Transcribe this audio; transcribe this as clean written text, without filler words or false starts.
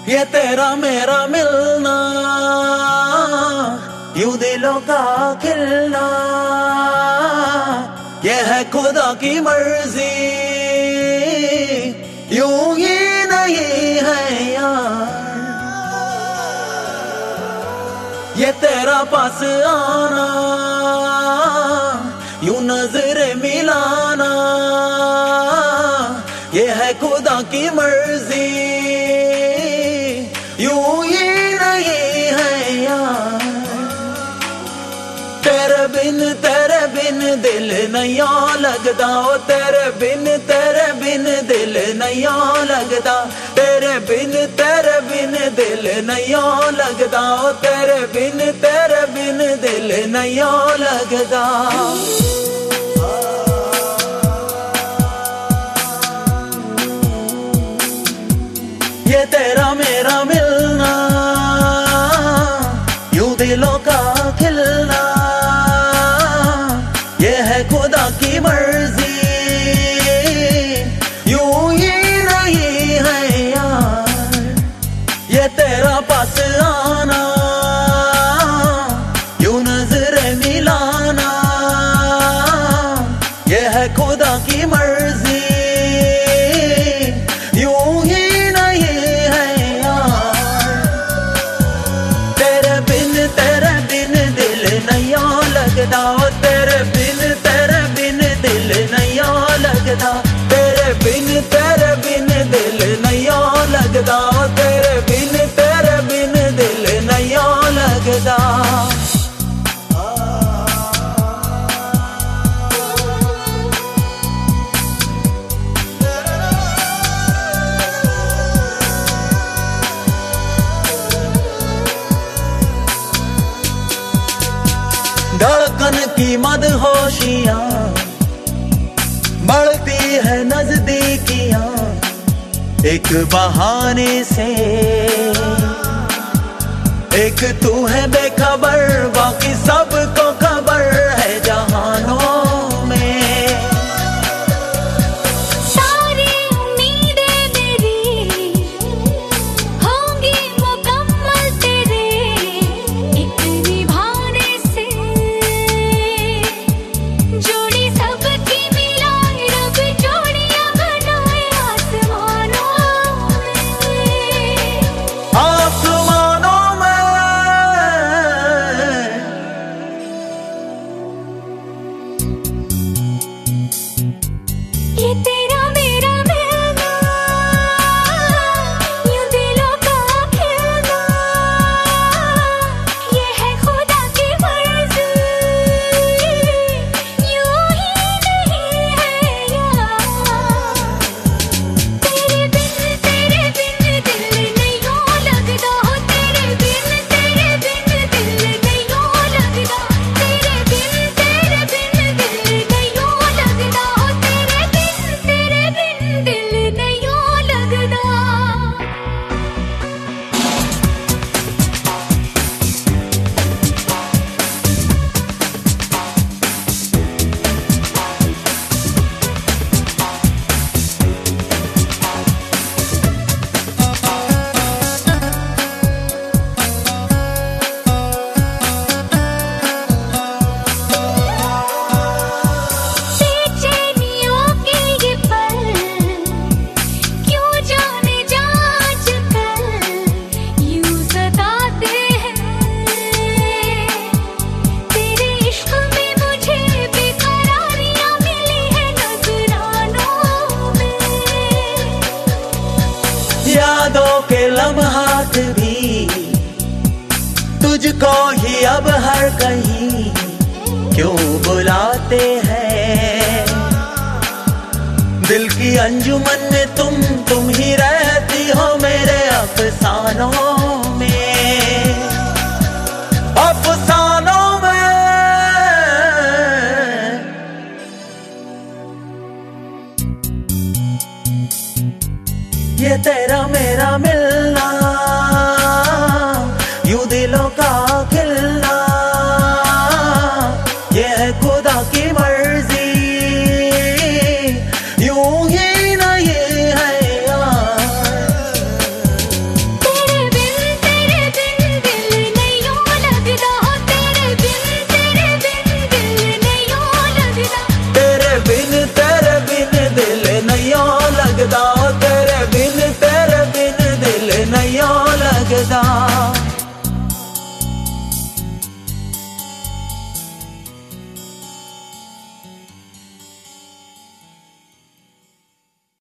ये तेरा मेरा मिलना, यूं दिलों का खिलना, ये है खुदा की मर्जी, यूं ही नहीं है यार। ये तेरा पास आना, यूं नजरें मिलाना, ये है खुदा की मर्जी, यूं ही नहीं है यार। तेरे बिन दिल नहीं लगता, ओ तेरे बिन दिल नहीं लगता, तेरे बिन दिल नहीं लगता, ओ तेरे बिन दिल नहीं लगता। ये तेरा मेरा मिलना, यूं दिलों का खिलना, ये है खुदा की मर्जी, यूं ही नहीं है यार। ये तेरा पास आना, यूं नजरें मिलाना, ये है खुदा की मर्जी, यूं ही लगता, तेरे बिन दिल नहीं लगता, तेरे बिन दिल नहीं लगता, तेरे बिन दिल नहीं लगता। धड़कन की मदहोशियां बढ़ती है नजदीकियां, एक बहाने से, एक तू है बेखबर, बाकी सबको खबर है जहानों में। सारी उम्मीदें मेरी होंगी मुकम्मल तेरे एक निभाने से, जोड़ी सबकी मिलाए रब जोड़ियां बनाए आसमानों में। आसमानों में ये तेरा मेरा मिलना, यूं दिलों का खिलना, ये है खुदा की मर्जी, यूं ही नहीं है यार। तेरे बिन दिल नहीं लगता, हो तेरे बिन दिल नहीं लगता, तेरे बिन दिल नहीं लगता, हो तेरे बिन दिल नहीं लगता। बेचैनियों के ये पल क्यों जाने जा चुकल यूं सताते हैं। तेरे इश्क में मुझे बेकरारियां मिली है नजरानों में। यादों के लम्हात भी तुझको ही अब हर कहीं क्यों बुलाते हैं। दिल की अंजुमन में तुम ही रहती हो मेरे अफसानों में, अफसानों में। ये तेरा मेरा मिलना, यूं दिलों का खिलना, ये है खुदा की मर्जी, यूं ही नहीं है यार। वास्तेदार